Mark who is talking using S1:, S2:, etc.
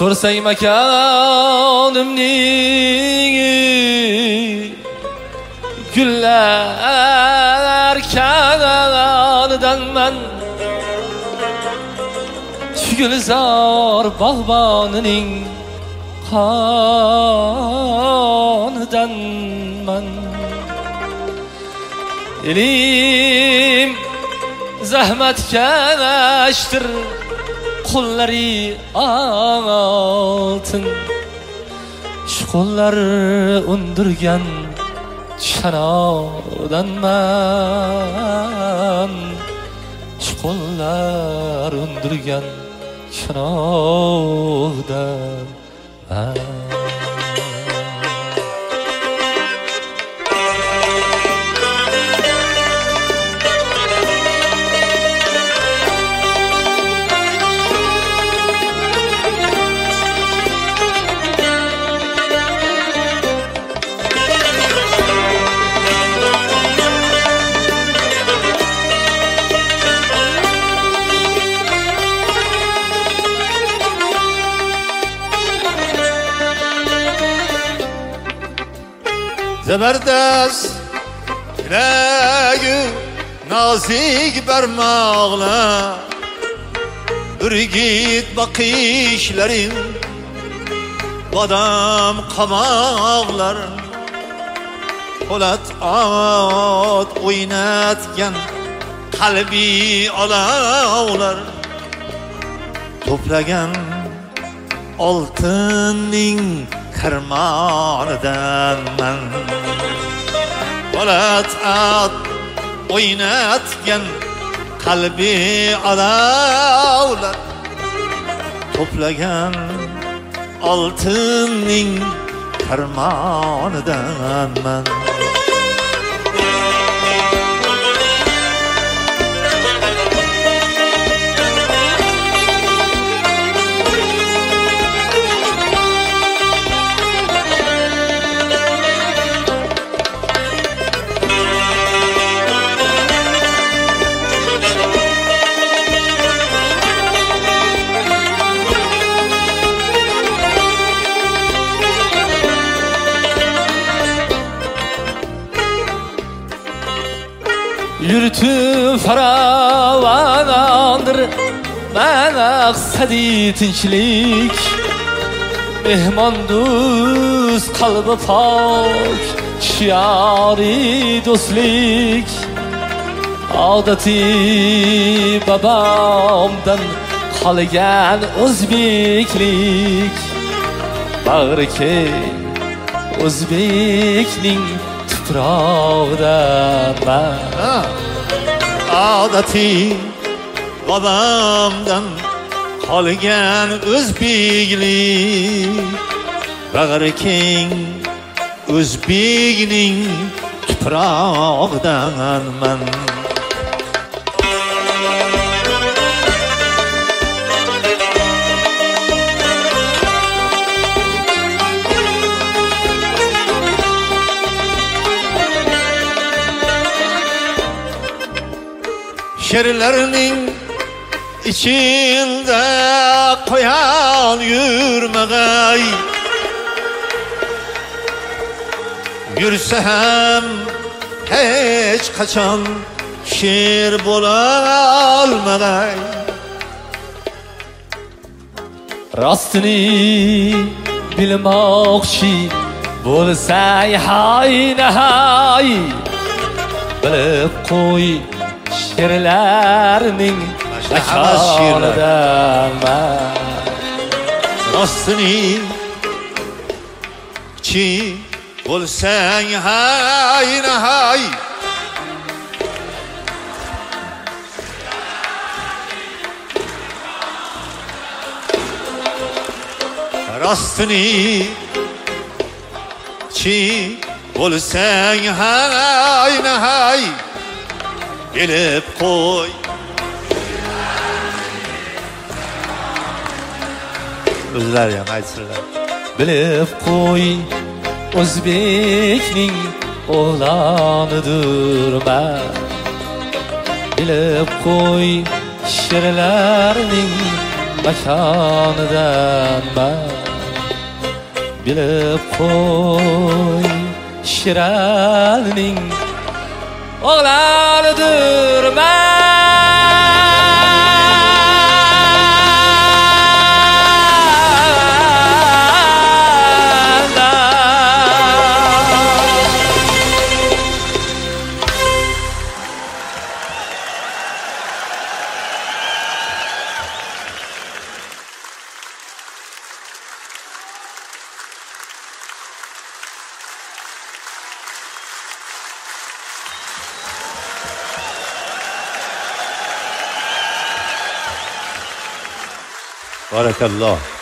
S1: so'rsang makonimni gullar kanalidanman Gulzor bog'bonining qonidanman Elim zahmatkashdir qo'llari oltin shu qo'llar undirgan chanodanman shu qo'llar undirgan chanodan
S2: Zabardast yuragi nozik barmoqlar Birgit bakışların badam qamoqlar Po'lat ot o'ynatgan qalbi olovlar To'plagan oltinning xirmonidanman Po'lat ot o'ynatgan qalbi olovlar To'plagan oltinning xirmonidanman
S1: Yürütü faravanandır maqsadi tinchlik Mehmon do'st qalbi pok shiori do'stlik Odati babamdan qolgan o'zbeklik Bag'ri keng o'zbekning tuprog'idan
S2: Odati babamdan qolgan o'zbeklik Bag'ri keng o'zbekning tuprog'idanman Şerlerinin içinde koyan yürmegay Yürüsem hiç kaçan şer bolalmagay
S1: Rostini bilmoqchi bo'lsang hay nahay bilib qo'y Şerlerinin aşağıdanman
S2: Rostini chi bo'lsang hay nahay Rostini chi bo'lsang hay nahay Bilib qo'y o'zlari ham aytsinlar
S1: Bilib qo'y o'zbekning o'g'lonidirman Bilib qo'y she'rlarning makonidan man bilib qo'y Shiralining o'g'lanidir
S2: Barakallah.